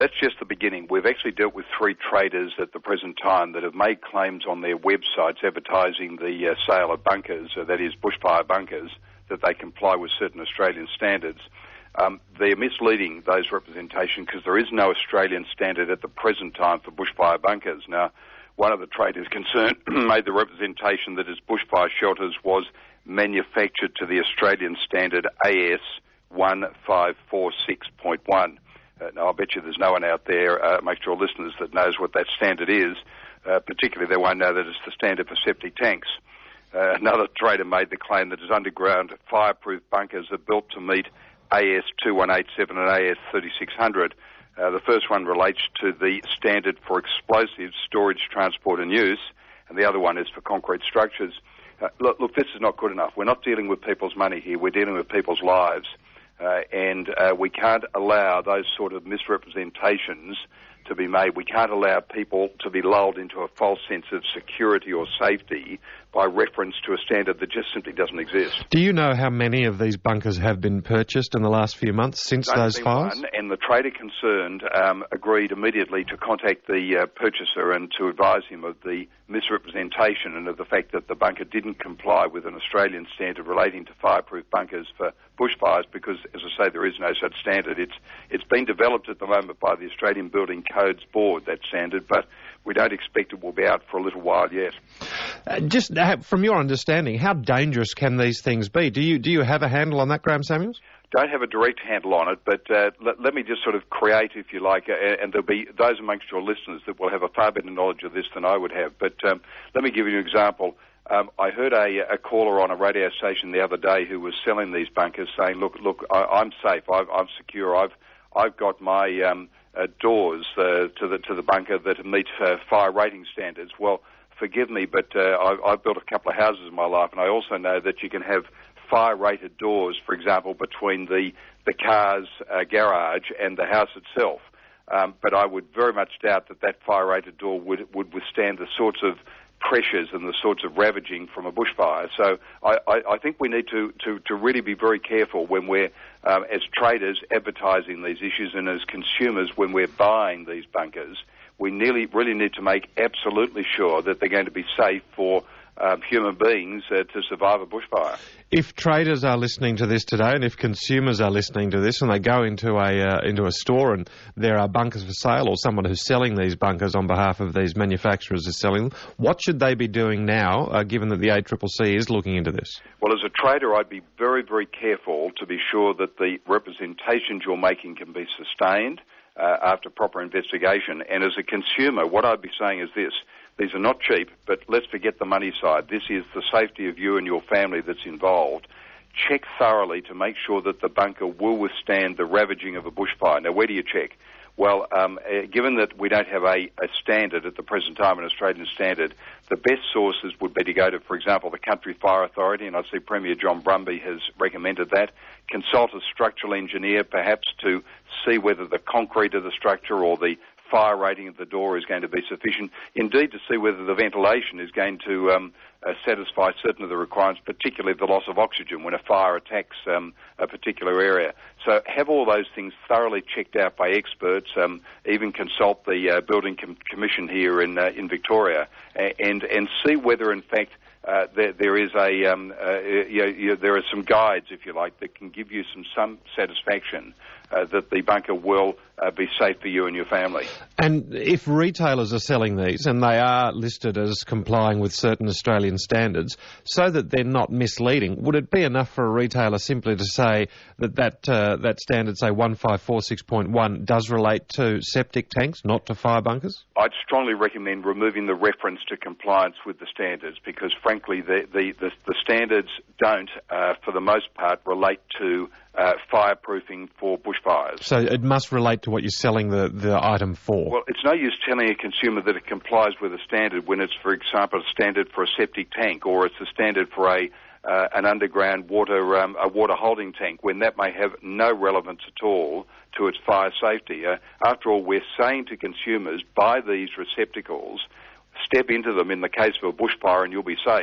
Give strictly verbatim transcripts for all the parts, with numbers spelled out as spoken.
That's just the beginning. We've actually dealt with three traders at the present time that have made claims on their websites advertising the uh, sale of bunkers, uh, that is bushfire bunkers, that they comply with certain Australian standards. Um, they're misleading those representations because there is no Australian standard at the present time for bushfire bunkers. Now, one of the traders concerned made the representation that his bushfire shelters was manufactured to the Australian standard A S one five four six point one. Uh, now, I bet you there's no one out there, uh, amongst your listeners, that knows what that standard is. Uh, particularly, they won't know that it's the standard for septic tanks. Uh, another trader made the claim that his underground fireproof bunkers are built to meet A S two one eight seven and A S thirty-six hundred. Uh, the first one relates to the standard for explosives, storage, transport and use, and the other one is for concrete structures. Uh, look, look, this is not good enough. We're not dealing with people's money here. We're dealing with people's lives. Uh, and uh, we can't allow those sort of misrepresentations to be made. We can't allow people to be lulled into a false sense of security or safety by reference to a standard that just simply doesn't exist. Do you know how many of these bunkers have been purchased in the last few months since Don't those fires? One, and the trader concerned um, agreed immediately to contact the uh, purchaser and to advise him of the misrepresentation and of the fact that the bunker didn't comply with an Australian standard relating to fireproof bunkers for bushfires because, as I say, there is no such standard. It's It's been developed at the moment by the Australian Building Codes Board, that standard, but we don't expect it will be out for a little while yet. Uh, just uh, from your understanding, how dangerous can these things be? Do you do you have a handle on that, Graham Samuels? Don't have a direct handle on it, but uh, let, let me just sort of create, if you like, uh, and there'll be those amongst your listeners that will have a far better knowledge of this than I would have. But um, let me give you an example. Um, I heard a, a caller on a radio station the other day who was selling these bunkers saying, look, look, I, I'm safe, I've, I'm secure, I've I've got my um, uh, doors uh, to the to the bunker that meet uh, fire rating standards. Well, forgive me, but uh, I've, I've built a couple of houses in my life, and I also know that you can have fire-rated doors, for example, between the the car's uh, garage and the house itself. Um, but I would very much doubt that that fire-rated door would would withstand the sorts of pressures and the sorts of ravaging from a bushfire. So I, I, I think we need to, to, to really be very careful when we're, um, as traders, advertising these issues, and as consumers, when we're buying these bunkers. We nearly, really need to make absolutely sure that they're going to be safe for um, human beings uh, to survive a bushfire. If traders are listening to this today, and if consumers are listening to this, and they go into a uh, into a store and there are bunkers for sale, or someone who's selling these bunkers on behalf of these manufacturers is selling them, what should they be doing now, uh, given that the A C C C is looking into this? Well, as a trader, I'd be very, very careful to be sure that the representations you're making can be sustained uh, after proper investigation. And as a consumer, what I'd be saying is this. These are not cheap, but let's forget the money side. This is the safety of you and your family that's involved. Check thoroughly to make sure that the bunker will withstand the ravaging of a bushfire. Now, where do you check? Well, um, uh, given that we don't have a, a standard at the present time, an Australian standard, the best sources would be to go to, for example, the Country Fire Authority, and I see Premier John Brumby has recommended that. Consult a structural engineer, perhaps, to see whether the concrete of the structure or the fire rating of the door is going to be sufficient. Indeed, to see whether the ventilation is going to um, uh, satisfy certain of the requirements, particularly the loss of oxygen when a fire attacks um, a particular area. So have all those things thoroughly checked out by experts. Um, even consult the uh, Building Com- Commission here in uh, in Victoria, and and see whether in fact Uh, there, there is a, um, uh, you know, you, there are some guides, if you like, that can give you some, some satisfaction uh, that the bunker will uh, be safe for you and your family. And if retailers are selling these and they are listed as complying with certain Australian standards, so that they're not misleading, would it be enough for a retailer simply to say that that, uh, that standard, say one five four six point one, does relate to septic tanks, not to fire bunkers? I'd strongly recommend removing the reference to compliance with the standards because, frankly, the, the, the, the standards don't, uh, for the most part, relate to uh, fireproofing for bushfires. So it must relate to what you're selling the, the item for? Well, it's no use telling a consumer that it complies with a standard when it's, for example, a standard for a septic tank or it's a standard for a uh, an underground water um, a water holding tank, when that may have no relevance at all to its fire safety. Uh, after all, we're saying to consumers, buy these receptacles, step into them in the case of a bushfire and you'll be safe.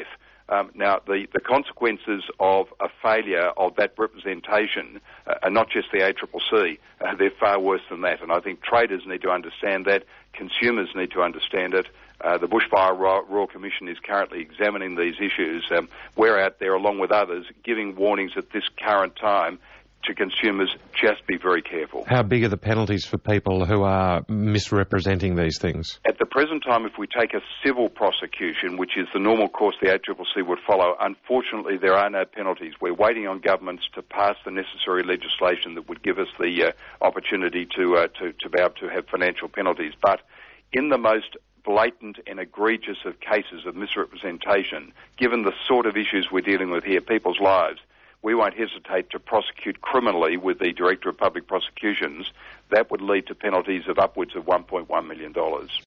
Um, now, the, the consequences of a failure of that representation uh, are not just the A C C C, uh, they're far worse than that. And I think traders need to understand that, consumers need to understand it. Uh, the Bushfire Royal Commission is currently examining these issues. Um, we're out there, along with others, giving warnings at this current time to consumers. Just be very careful. How big are the penalties for people who are misrepresenting these things? At the present time, if we take a civil prosecution, which is the normal course the A C C C would follow, unfortunately there are no penalties. We're waiting on governments to pass the necessary legislation that would give us the uh, opportunity to, uh, to, to be able to have financial penalties. But in the most blatant and egregious of cases of misrepresentation, given the sort of issues we're dealing with here, people's lives, we won't hesitate to prosecute criminally with the Director of Public Prosecutions. That would lead to penalties of upwards of one point one million dollars.